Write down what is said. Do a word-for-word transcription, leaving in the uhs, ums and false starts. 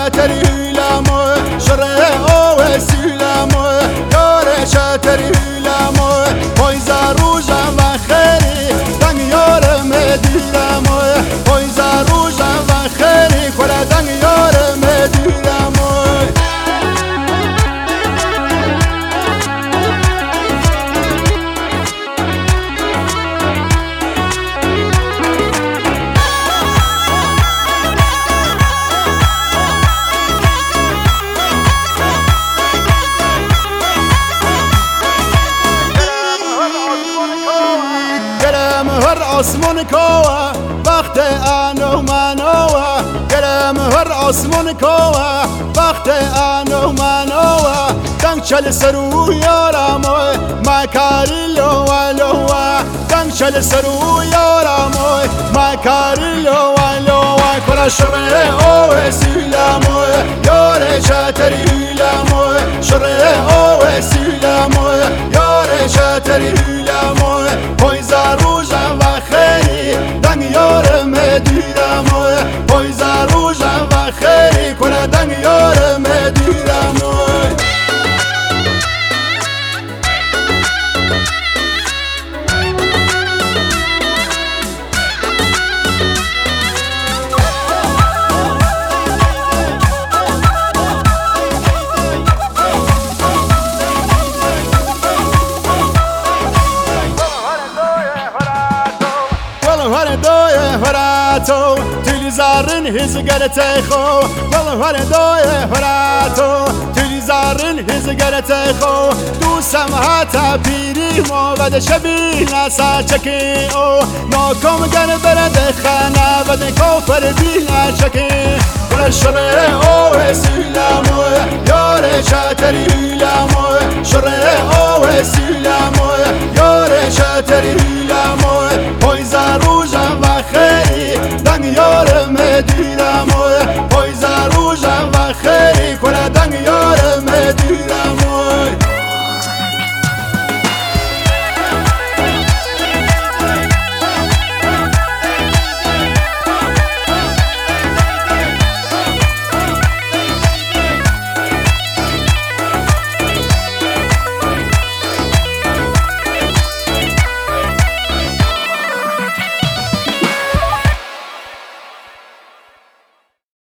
شاتری لامو شره او سیلامو یار شاتری لامو پایزا روزا و خیری دنگ یار مدیرامو پایزا روزا و خیری کلا دنگ یار مدیرامو آسمون کوه وقت آنو منوه گرم هر آسمون کوه وقت آنو منوه دنگ چل سرو یارموی مکاری لوه لوه دنگ چل سرو یارموی مکاری لوه لوه کلا شره او سیلاموی یار شاتری لاموی شره او سیلاموی یار شاتری لاموی پایزا روزا و خیری دنگ یار مدیراموی پایزا روزا و خیری کلا دنگ یار مدیراموی فراتو تلی زارن هزگرت خو والله هر دوی فراتو تلی زارن هزگرت خو دوستم هاتا پیری مو بد شبی ناسا چکی او ناکم گن برد خانه بد کوفر بی نشکی ولا شر